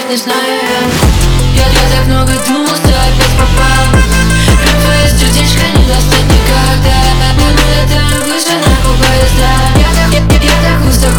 не знаю я так много думал, что опять попал. Прям твое сердечко не достать никогда. Мы летаем выше на поезда. Я так устал